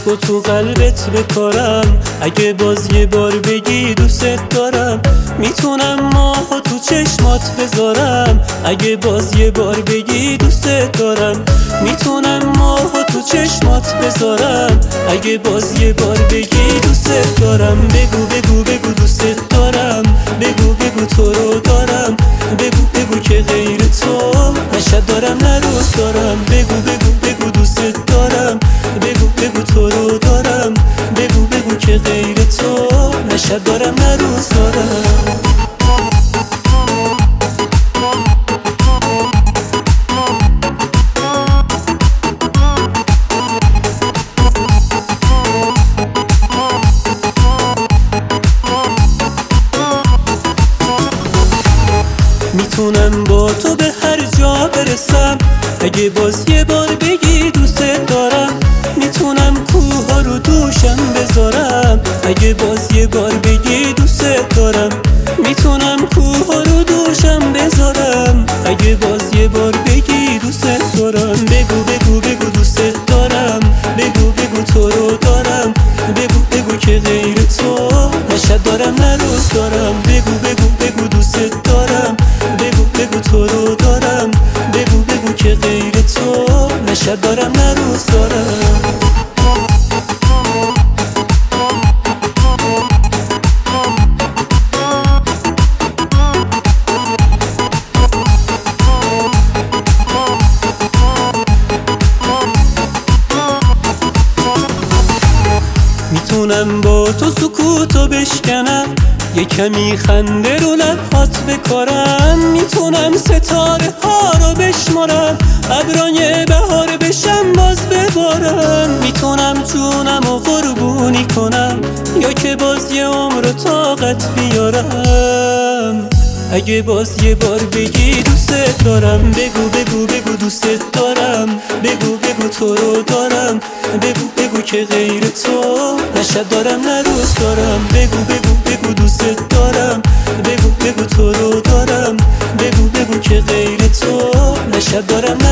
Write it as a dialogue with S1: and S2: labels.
S1: عشق و تو قلبت بکارم. اگه باز یه بار بگی دوست دارم، میتونم ماهو تو چشمات بذارم. اگه باز یه بار بگی دوست دارم، میتونم ماهو تو چشمات بذارم. اگه باز یه بار بگی دوست دارم، بگو بگو بگو دوست دارم. بگو بگو تو رو دارم. بگو بگو که غیر تو نشد دارم نه روز دارم. بگو بگو بگو دوست دارم. بگو بگو تو رو دارم. بگو بگو که غیر تو نشد دارم نه روز دارم. میتونم با تو به هر جا برسم. اگه باز یه بار بگی دوست دارم، میتونم کوها رو دوشم بذارم. اگه باز یه بار بگی دوست دارم، میتونم کوها رو دوشم بذارم. اگه باز یه بار بگی دوست دارم، بگو بگو بگو دوست دارم. بگو بگو تو رو دارم. بگو بگو که غیر تو نشد دارم نه روز دارم. بگو بگو بگو دوست دارم. بگو بگو تو رو دارم. بگو بگو که غیر تو نشد دارم نه روز دارم. میتونم با تو سکوتو بشکنم، یه کمی خنده رو لبهات بکارم. میتونم ستاره ها رو بشمارم، ابرای بهار بشم باز ببارم. میتونم جونم و قربونی کنم، یا که باز یه عمر طاقت بیارم. اگه باز یه بار بگی دوست دارم، بگو بگو بگو دوست دارم. بگو بگو تو رو دارم. بگو بگو که غیر تو نشد دارم نه روز دارم. بگو بگو بگو دوست دارم. بگو بگو تو رو دارم. بگو بگو که غیر تو نشد دارم